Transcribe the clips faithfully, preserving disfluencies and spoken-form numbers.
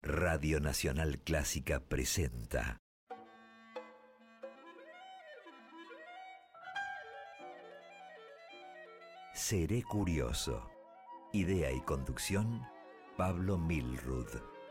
Radio Nacional Clásica presenta Seré Curioso. Idea y conducción, Pablo Milrud.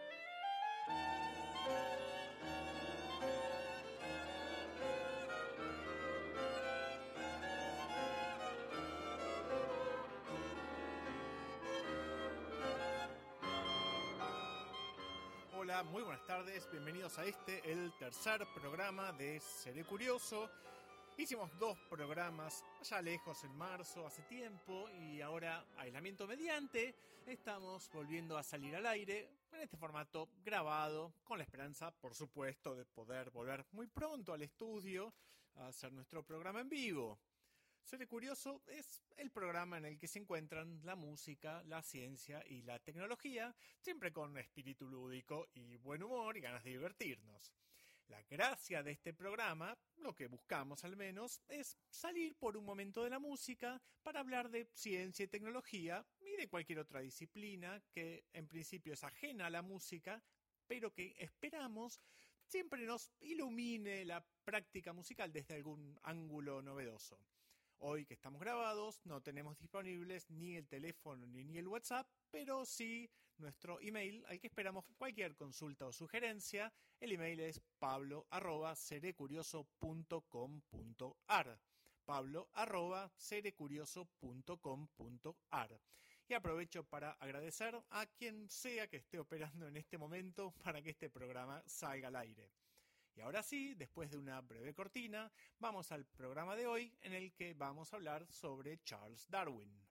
Hola, muy buenas tardes, bienvenidos a este, el tercer programa de Seré Curioso. Hicimos dos programas allá lejos en marzo, hace tiempo, y ahora, aislamiento mediante, estamos volviendo a salir al aire en este formato grabado, con la esperanza, por supuesto, de poder volver muy pronto al estudio a hacer nuestro programa en vivo. Seré Curioso es el programa en el que se encuentran la música, la ciencia y la tecnología, siempre con espíritu lúdico y buen humor y ganas de divertirnos. La gracia de este programa, lo que buscamos al menos, es salir por un momento de la música para hablar de ciencia y tecnología y de cualquier otra disciplina que en principio es ajena a la música, pero que esperamos siempre nos ilumine la práctica musical desde algún ángulo novedoso. Hoy que estamos grabados no tenemos disponibles ni el teléfono ni, ni el WhatsApp, pero sí nuestro email al que esperamos cualquier consulta o sugerencia. El email es pablo arroba serecurioso punto com punto ar. pablo arroba serecurioso punto com punto ar. Y aprovecho para agradecer a quien sea que esté operando en este momento para que este programa salga al aire. Y ahora sí, después de una breve cortina, vamos al programa de hoy en el que vamos a hablar sobre Charles Darwin.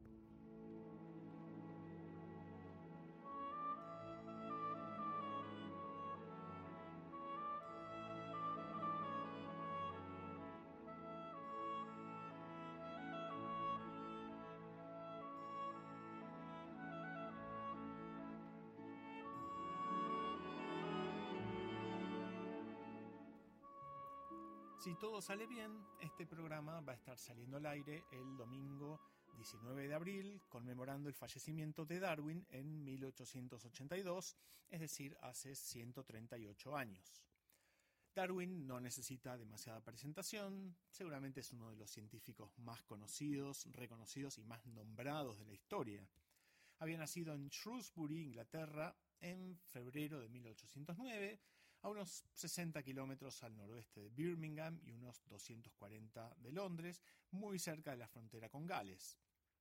Si todo sale bien, este programa va a estar saliendo al aire el domingo diecinueve de abril, conmemorando el fallecimiento de Darwin en mil ochocientos ochenta y dos, es decir, hace ciento treinta y ocho años. Darwin no necesita demasiada presentación, seguramente es uno de los científicos más conocidos, reconocidos y más nombrados de la historia. Había nacido en Shrewsbury, Inglaterra, en febrero de mil ochocientos nueve, a unos sesenta kilómetros al noroeste de Birmingham y unos doscientos cuarenta de Londres, muy cerca de la frontera con Gales.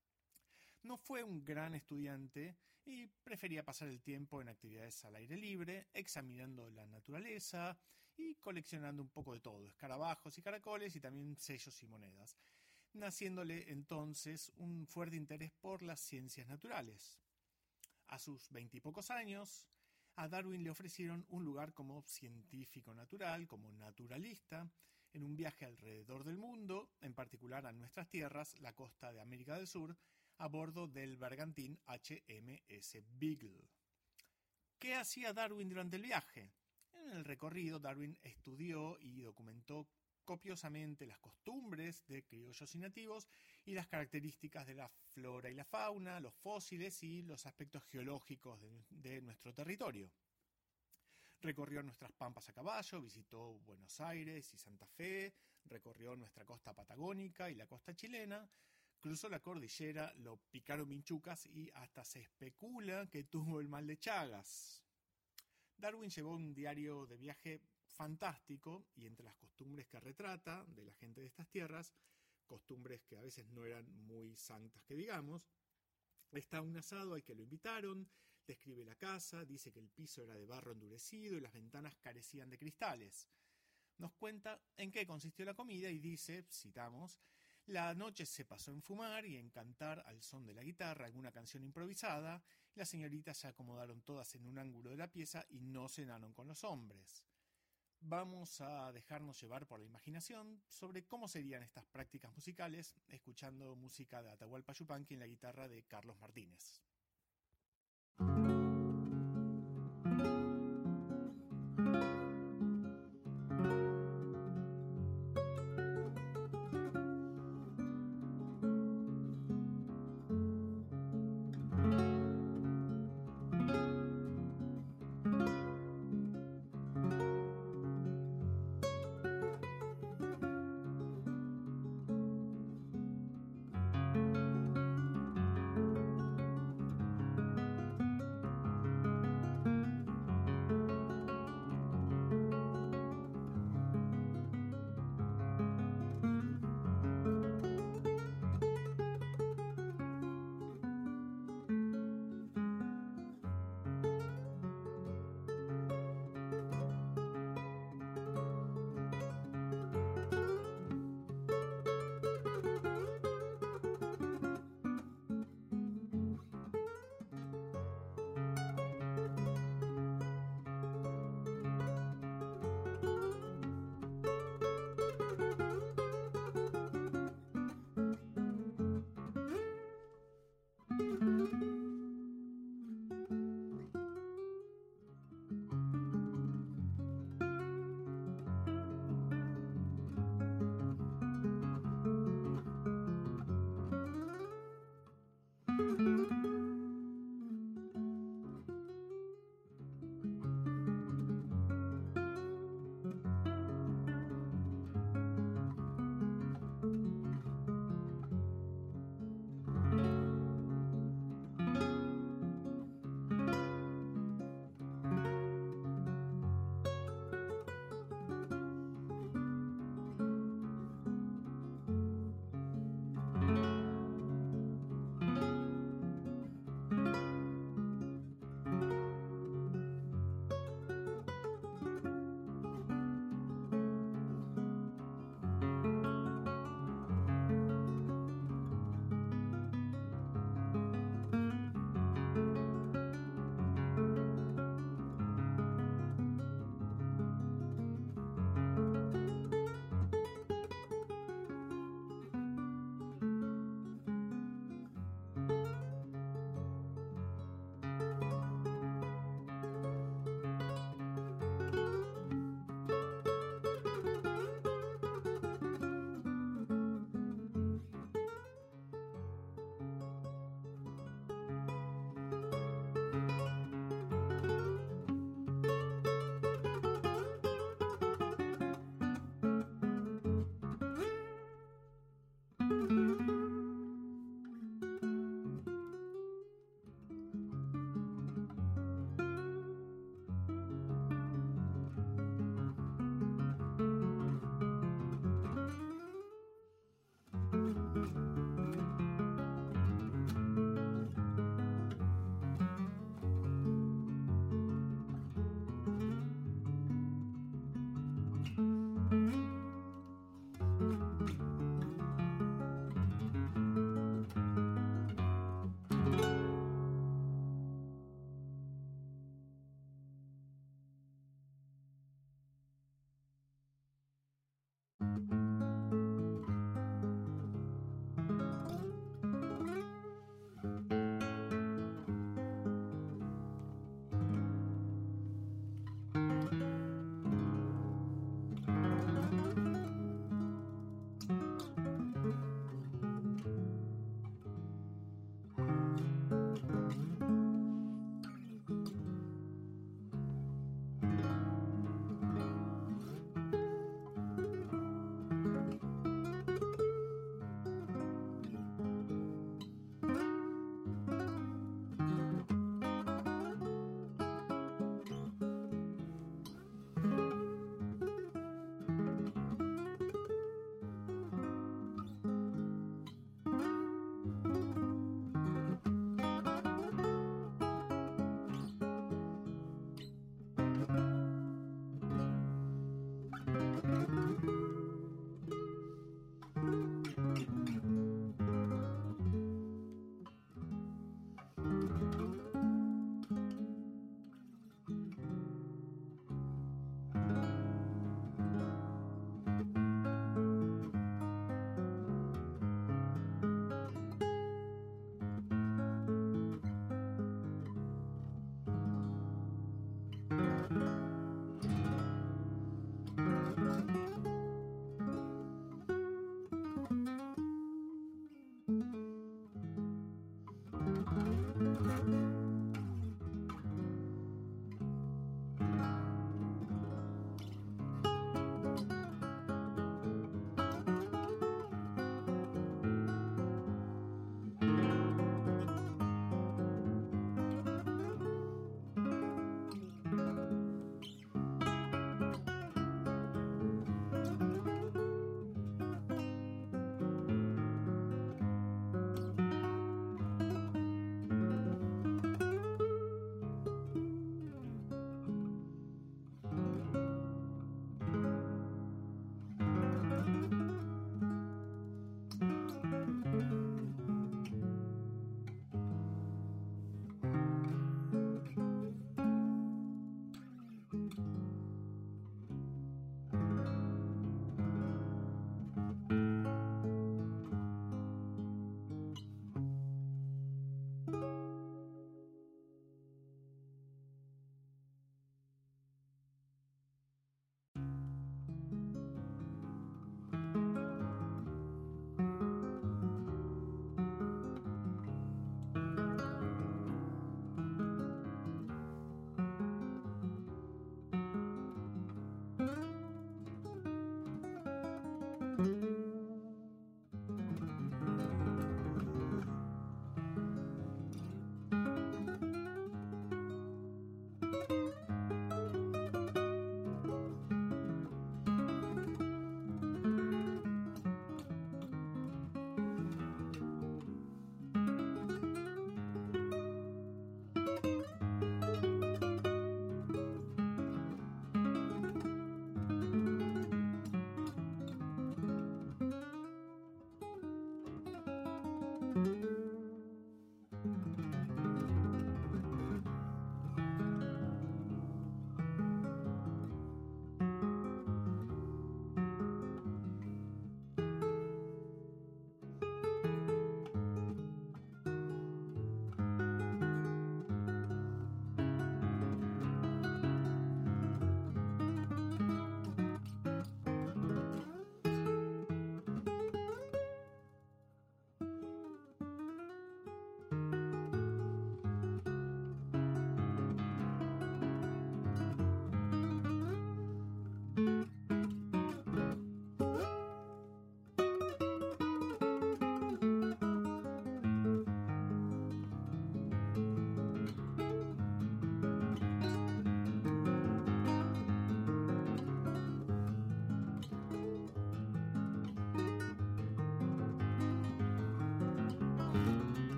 No fue un gran estudiante y prefería pasar el tiempo en actividades al aire libre, examinando la naturaleza y coleccionando un poco de todo, escarabajos y caracoles y también sellos y monedas, naciéndole entonces un fuerte interés por las ciencias naturales. A sus veintipocos años, a Darwin le ofrecieron un lugar como científico natural, como naturalista, en un viaje alrededor del mundo, en particular a nuestras tierras, la costa de América del Sur, a bordo del bergantín H M S Beagle. ¿Qué hacía Darwin durante el viaje? En el recorrido, Darwin estudió y documentó copiosamente las costumbres de criollos y nativos y las características de la flora y la fauna, los fósiles y los aspectos geológicos de, de nuestro territorio. Recorrió nuestras pampas a caballo, visitó Buenos Aires y Santa Fe, recorrió nuestra costa patagónica y la costa chilena, cruzó la cordillera, lo picaron vinchucas y hasta se especula que tuvo el mal de Chagas. Darwin llevó un diario de viaje fantástico, y entre las costumbres que retrata de la gente de estas tierras, costumbres que a veces no eran muy santas que digamos, está un asado al que lo invitaron, describe la casa, dice que el piso era de barro endurecido y las ventanas carecían de cristales. Nos cuenta en qué consistió la comida y dice, citamos, la noche se pasó en fumar y en cantar al son de la guitarra alguna canción improvisada, las señoritas se acomodaron todas en un ángulo de la pieza y no cenaron con los hombres. Vamos a dejarnos llevar por la imaginación sobre cómo serían estas prácticas musicales, escuchando música de Atahualpa Yupanqui en la guitarra de Carlos Martínez.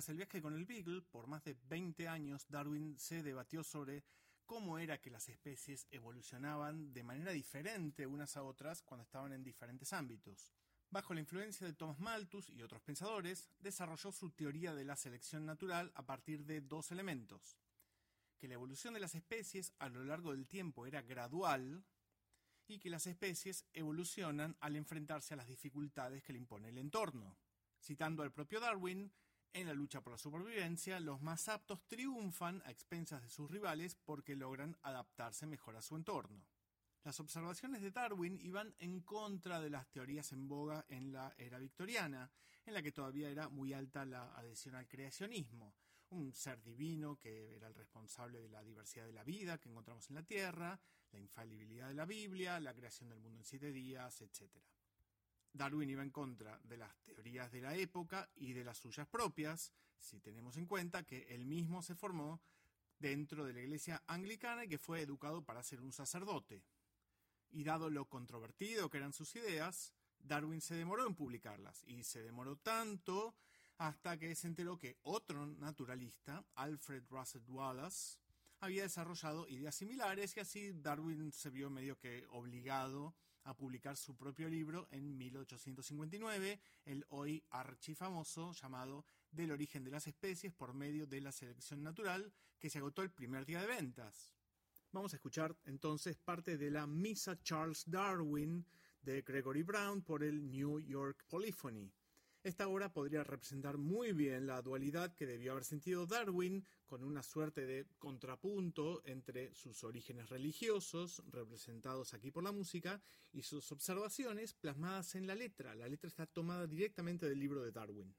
Tras el viaje con el Beagle, por más de veinte años, Darwin se debatió sobre cómo era que las especies evolucionaban de manera diferente unas a otras cuando estaban en diferentes ámbitos. Bajo la influencia de Thomas Malthus y otros pensadores, desarrolló su teoría de la selección natural a partir de dos elementos: que la evolución de las especies a lo largo del tiempo era gradual y que las especies evolucionan al enfrentarse a las dificultades que le impone el entorno. Citando al propio Darwin, en la lucha por la supervivencia, los más aptos triunfan a expensas de sus rivales porque logran adaptarse mejor a su entorno. Las observaciones de Darwin iban en contra de las teorías en boga en la era victoriana, en la que todavía era muy alta la adhesión al creacionismo, un ser divino que era el responsable de la diversidad de la vida que encontramos en la Tierra, la infalibilidad de la Biblia, la creación del mundo en siete días, etcétera. Darwin iba en contra de las teorías de la época y de las suyas propias, si tenemos en cuenta que él mismo se formó dentro de la iglesia anglicana y que fue educado para ser un sacerdote. Y dado lo controvertido que eran sus ideas, Darwin se demoró en publicarlas, y se demoró tanto hasta que se enteró que otro naturalista, Alfred Russel Wallace, había desarrollado ideas similares, y así Darwin se vio medio que obligado a publicar su propio libro en mil ochocientos cincuenta y nueve, el hoy archifamoso llamado Del origen de las especies por medio de la selección natural, que se agotó el primer día de ventas. Vamos a escuchar entonces parte de la Misa Charles Darwin de Gregory Brown por el New York Polyphony. Esta obra podría representar muy bien la dualidad que debió haber sentido Darwin, con una suerte de contrapunto entre sus orígenes religiosos, representados aquí por la música, y sus observaciones plasmadas en la letra. La letra está tomada directamente del libro de Darwin.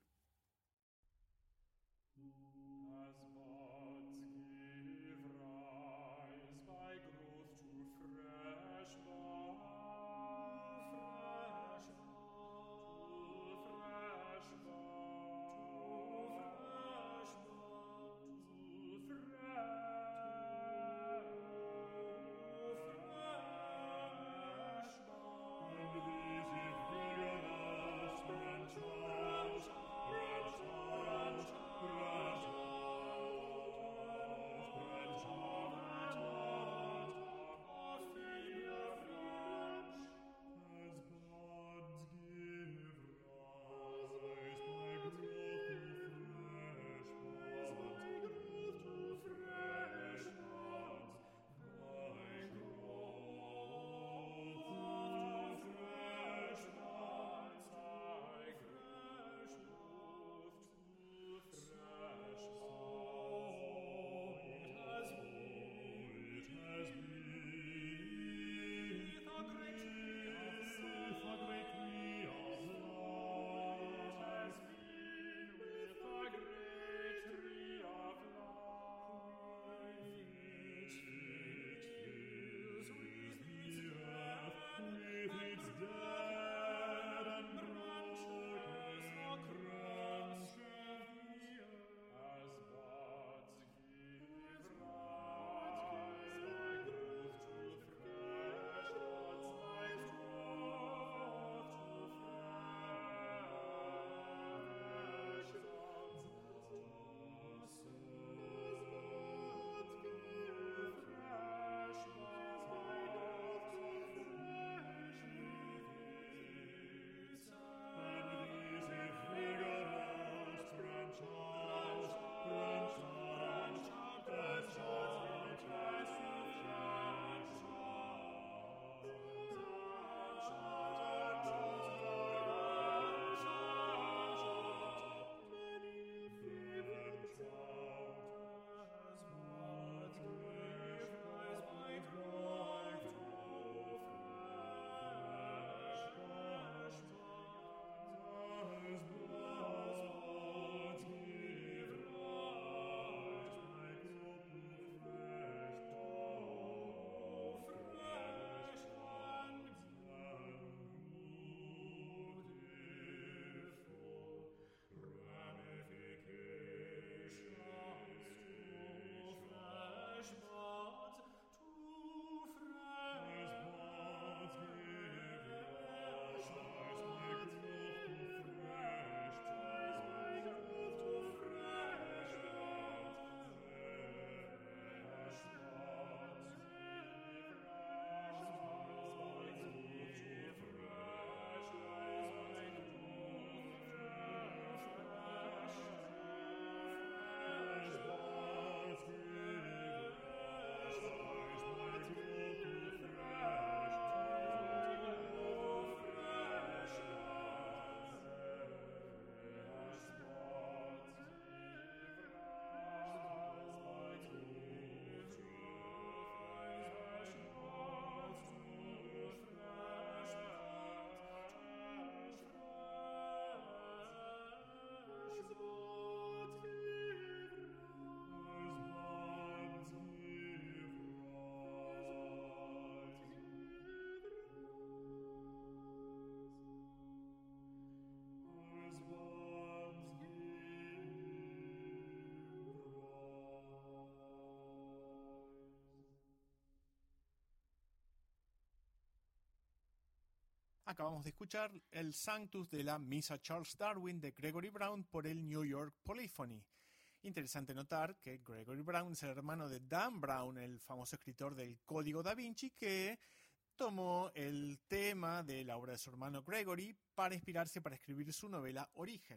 Acabamos de escuchar el Sanctus de la Misa Charles Darwin de Gregory Brown por el New York Polyphony. Interesante notar que Gregory Brown es el hermano de Dan Brown, el famoso escritor del Código Da Vinci, que tomó el tema de la obra de su hermano Gregory para inspirarse para escribir su novela Origen.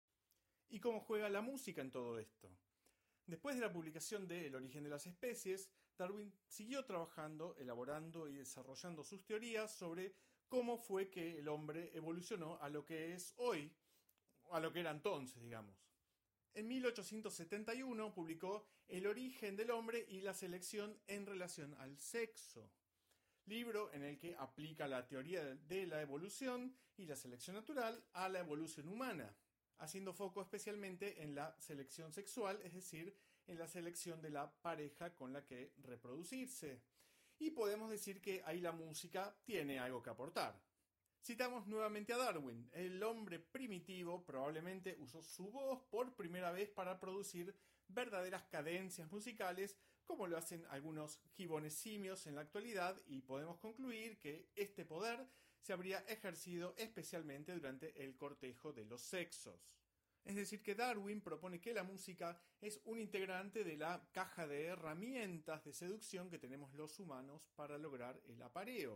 ¿Y cómo juega la música en todo esto? Después de la publicación de El origen de las especies, Darwin siguió trabajando, elaborando y desarrollando sus teorías sobre cómo fue que el hombre evolucionó a lo que es hoy, a lo que era entonces, digamos. En mil ochocientos setenta y uno publicó El origen del hombre y la selección en relación al sexo, libro en el que aplica la teoría de la evolución y la selección natural a la evolución humana, haciendo foco especialmente en la selección sexual, es decir, en la selección de la pareja con la que reproducirse. Y podemos decir que ahí la música tiene algo que aportar. Citamos nuevamente a Darwin. El hombre primitivo probablemente usó su voz por primera vez para producir verdaderas cadencias musicales, como lo hacen algunos gibones simios en la actualidad, y podemos concluir que este poder se habría ejercido especialmente durante el cortejo de los sexos. Es decir, que Darwin propone que la música es un integrante de la caja de herramientas de seducción que tenemos los humanos para lograr el apareo.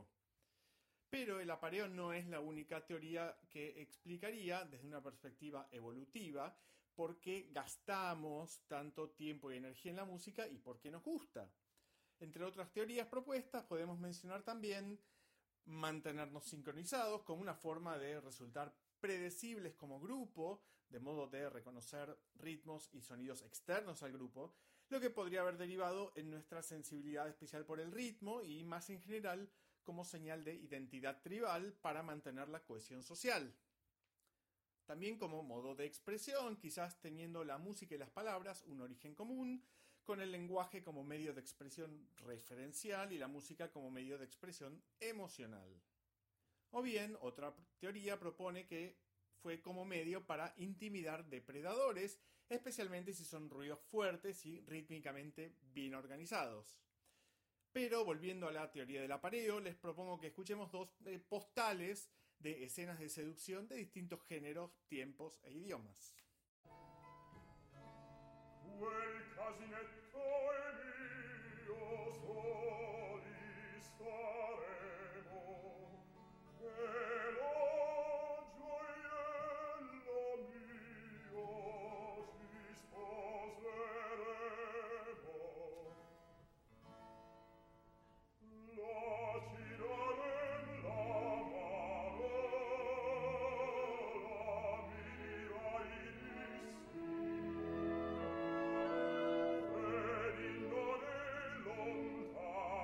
Pero el apareo no es la única teoría que explicaría desde una perspectiva evolutiva por qué gastamos tanto tiempo y energía en la música y por qué nos gusta. Entre otras teorías propuestas podemos mencionar también mantenernos sincronizados como una forma de resultar predecibles como grupo, de modo de reconocer ritmos y sonidos externos al grupo, lo que podría haber derivado en nuestra sensibilidad especial por el ritmo y más en general como señal de identidad tribal para mantener la cohesión social. También como modo de expresión, quizás teniendo la música y las palabras un origen común, con el lenguaje como medio de expresión referencial y la música como medio de expresión emocional. O bien, otra teoría propone que fue como medio para intimidar depredadores, especialmente si son ruidos fuertes y rítmicamente bien organizados. Pero volviendo a la teoría del apareo, les propongo que escuchemos dos eh, postales de escenas de seducción de distintos géneros, tiempos e idiomas. Quel casinetto è mio, soli staremo, e lo gioiello mio ci sposeremo. La cirarem la mano, la mira iris sì, venindone lontano.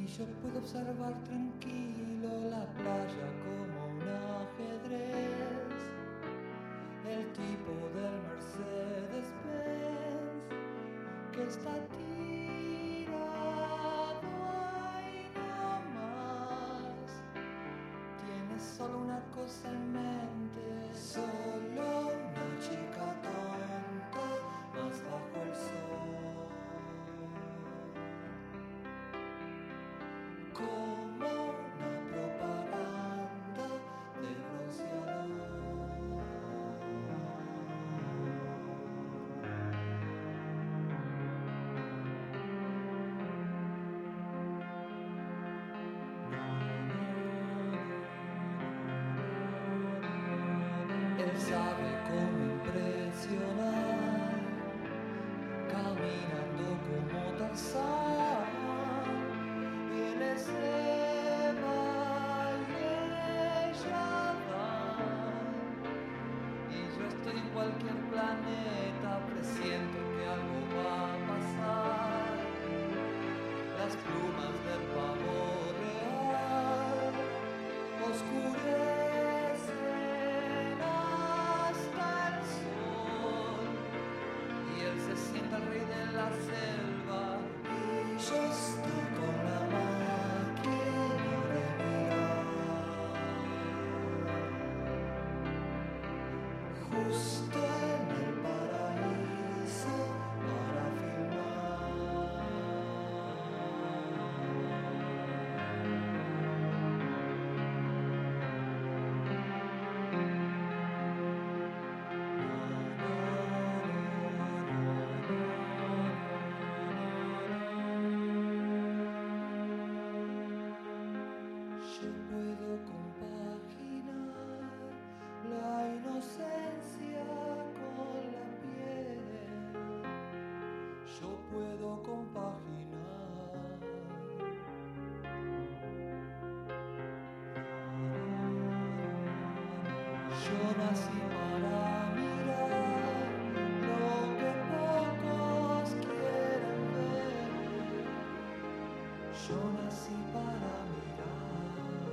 yo puedo observar tranquilo la playa como un ajedrez. El tipo del Mercedes-Benz que está tirado ahí nomás. Tiene solo una cosa en mente, solo una chica tonta más bajo el sol. Como una propaganda de bronceador. Él sabe cómo impresionar, caminando como Tarzán. Viene se va y ella va, y yo estoy en cualquier planeta, presiento que algo va a pasar. Las plumas del pavo real oscurecen hasta el sol, y él se siente el rey de la selva, y yo estoy con la máquina de mirar, justo en el paraíso para filmar. Yo puedo compaginar la inocencia con la piel. Yo puedo compaginar. Yo nací para mirar lo que pocos quieren ver. Yo nací para mirar.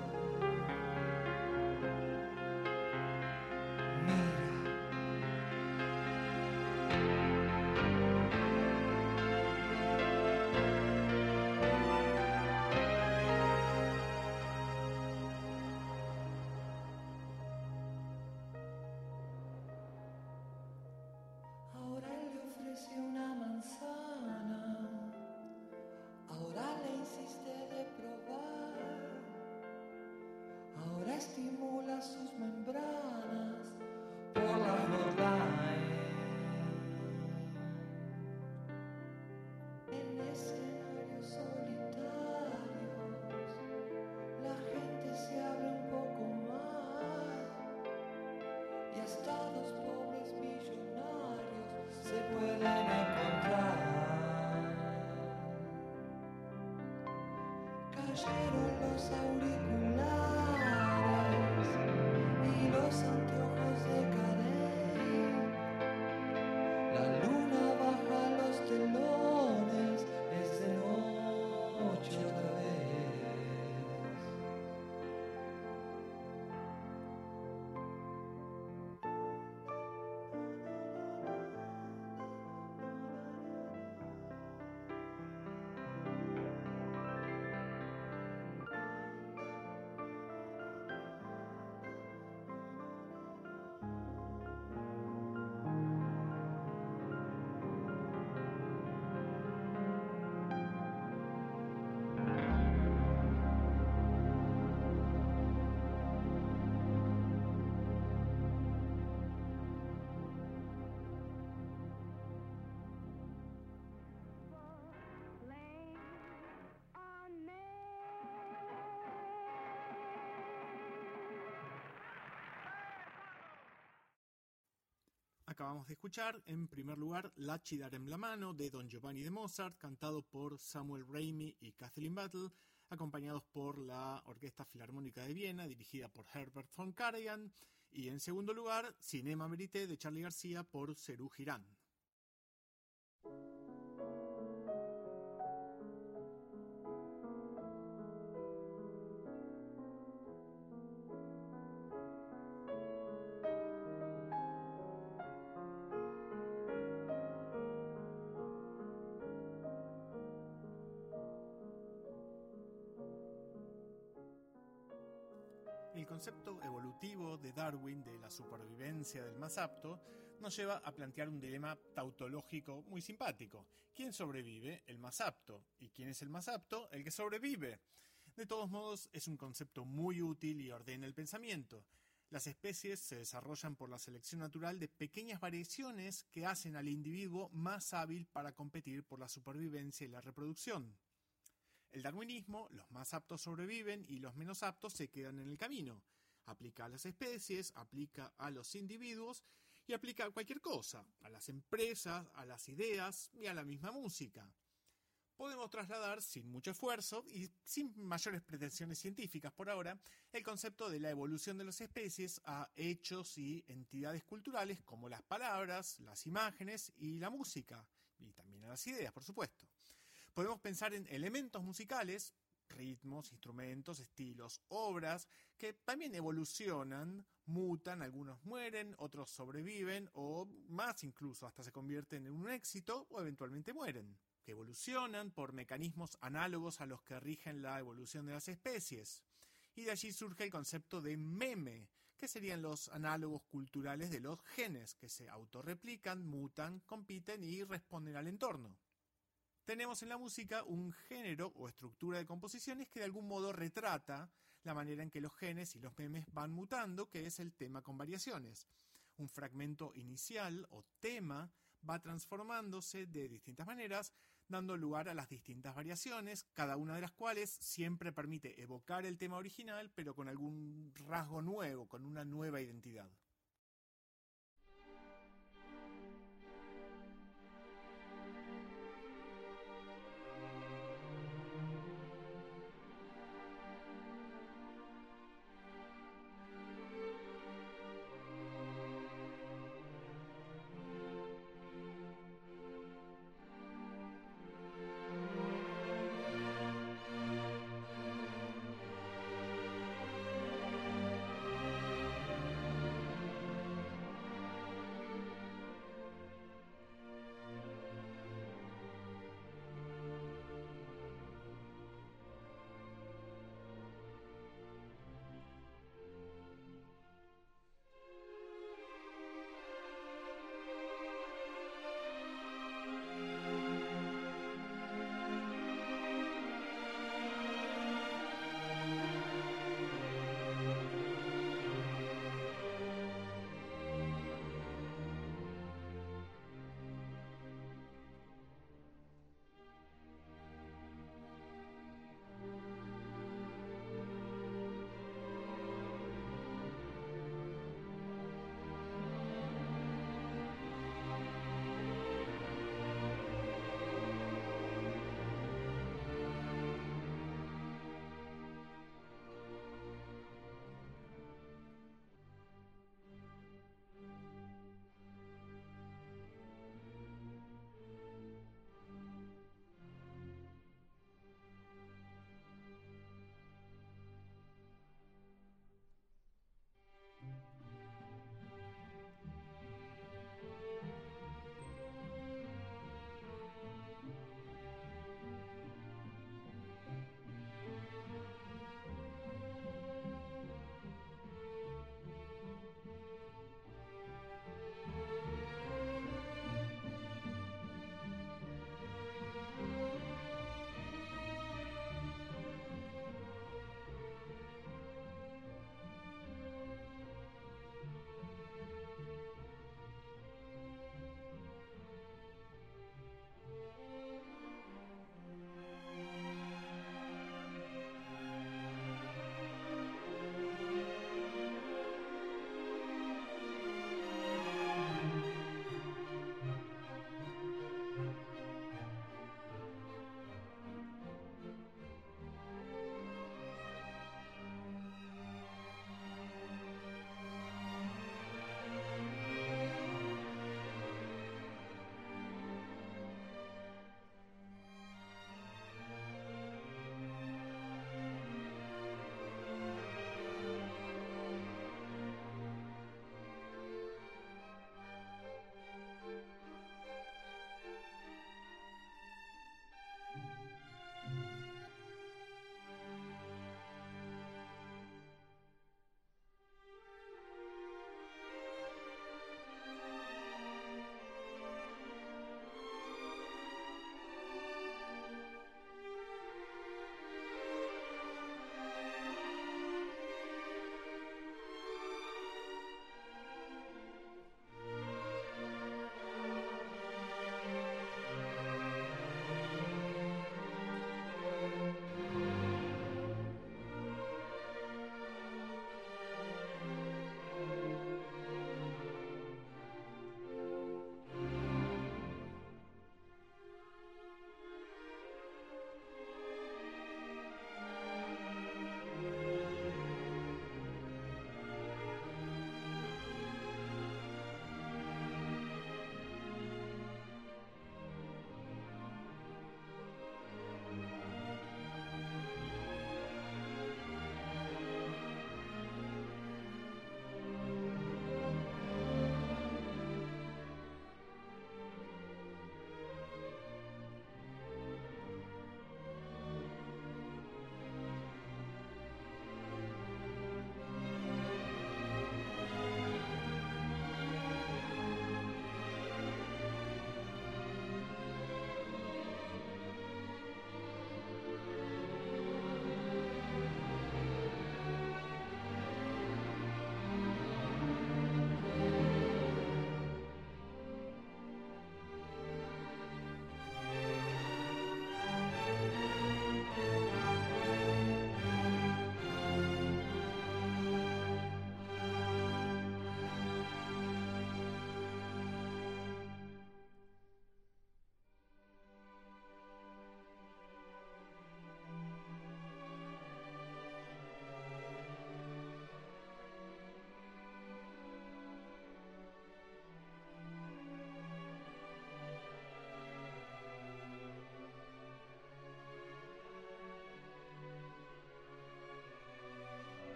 Mira. Ahora él le ofrece una manzana, ahora le insiste de probar, ahora estimula sus membranas por la hotline. En escenarios solitarios la gente se abre un poco más, y hasta dos pobres millonarios se pueden encontrar. Cayeron los auriculares y los anteojos de Cadey. La luna baja los telones, es de noche otra vez. Acabamos de escuchar, en primer lugar, Laci darem la mano de Don Giovanni de Mozart, cantado por Samuel Ramey y Kathleen Battle, acompañados por la Orquesta Filarmónica de Viena, dirigida por Herbert von Karajan, y en segundo lugar, Cinema Verité de Charly García por Serú Girán. concepto evolutivo de Darwin de la supervivencia del más apto nos lleva a plantear un dilema tautológico muy simpático. ¿Quién sobrevive? El más apto. ¿Y quién es el más apto? El que sobrevive. De todos modos, es un concepto muy útil y ordena el pensamiento. Las especies se desarrollan por la selección natural de pequeñas variaciones que hacen al individuo más hábil para competir por la supervivencia y la reproducción. El darwinismo, los más aptos sobreviven y los menos aptos se quedan en el camino. Aplica a las especies, aplica a los individuos y aplica a cualquier cosa, a las empresas, a las ideas y a la misma música. Podemos trasladar sin mucho esfuerzo y sin mayores pretensiones científicas por ahora el concepto de la evolución de las especies a hechos y entidades culturales como las palabras, las imágenes y la música, y también a las ideas, por supuesto. Podemos pensar en elementos musicales, ritmos, instrumentos, estilos, obras, que también evolucionan, mutan, algunos mueren, otros sobreviven, o más incluso, hasta se convierten en un éxito o eventualmente mueren, que evolucionan por mecanismos análogos a los que rigen la evolución de las especies. Y de allí surge el concepto de meme, que serían los análogos culturales de los genes, que se autorreplican, mutan, compiten y responden al entorno. Tenemos en la música un género o estructura de composiciones que de algún modo retrata la manera en que los genes y los memes van mutando, que es el tema con variaciones. Un fragmento inicial o tema va transformándose de distintas maneras, dando lugar a las distintas variaciones, cada una de las cuales siempre permite evocar el tema original, pero con algún rasgo nuevo, con una nueva identidad.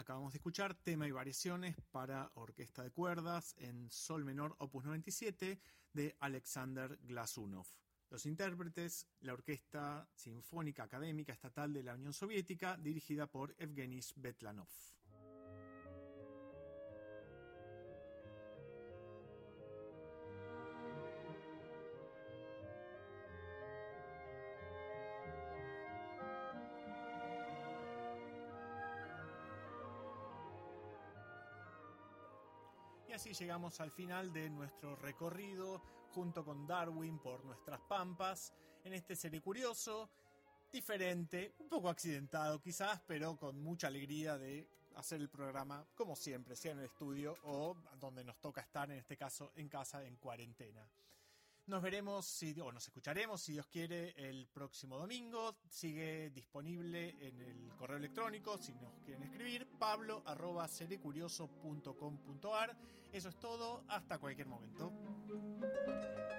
acabamos de escuchar tema y variaciones para orquesta de cuerdas en sol menor opus noventa y siete de Alexander Glazunov. Los intérpretes, la Orquesta Sinfónica Académica Estatal de la Unión Soviética, dirigida por Evgeny Svetlanov. Y así llegamos al final de nuestro recorrido junto con Darwin por nuestras pampas en este Seré Curioso, diferente, un poco accidentado quizás, pero con mucha alegría de hacer el programa como siempre, sea en el estudio o donde nos toca estar, en este caso en casa en cuarentena. Nos veremos, si, o nos escucharemos, si Dios quiere, el próximo domingo. Sigue disponible en el correo electrónico, si nos quieren escribir, pablo arroba serecurioso punto com punto ar. Eso es todo, hasta cualquier momento.